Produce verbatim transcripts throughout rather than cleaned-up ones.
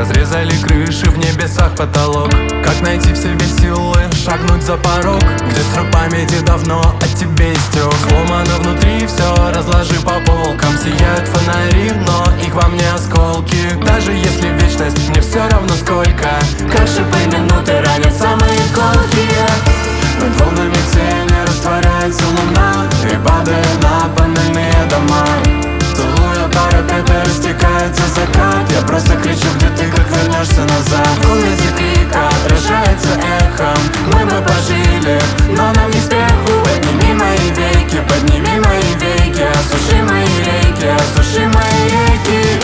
разрезали крыши, в небесах потолок. Как найти в себе силы, шагнуть за порог, где срок памяти давно от тебя истек. Сломано внутри все, разложи по полкам. Сияют фонари, но их во мне осколки. Даже если вечность, мне все равно сколько. Как шипы минуты ранят самые колкие. Над волнами тени растворяется луна и падает на панельные дома. Целуя парапет и растекается закат. Я просто кричу, где ты, как вернешься назад. В комнате крика отражается эхом. Мы бы пожили, но нам не спеху. Подними мои веки, подними мои веки. Осуши мои реки, осуши мои реки.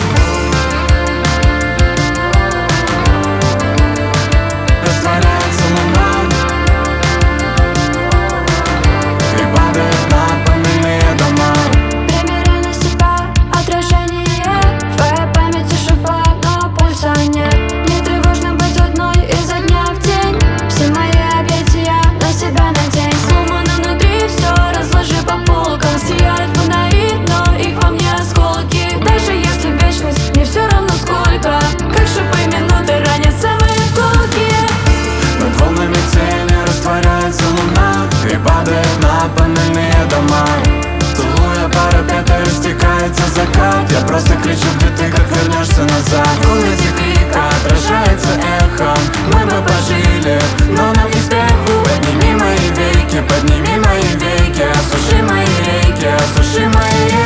Растворяется луна и падает на панельные дома. Примеряй на себя отражение. Твоя память и шифа, но пульса нет. Не тревожно быть одной изо дня в день. Все мои объятия на себя надень. Сломано внутри все, разложи по полкам. Сияют фонари, но их во мне осколки. Даже если вечность, мне все равно сколько. Как шипы минуты ранят самые колкие. Над волнами тени растворяется луна и падает на панельные дома. Целуя парапет и растекается закат. Я просто кричу, где ты, как вернешься назад. В комнате крика отражается эхом. Мы бы пожили, но нам не спеху. Подними мои веки, подними мои веки. Осуши мои реки, осуши мои реки.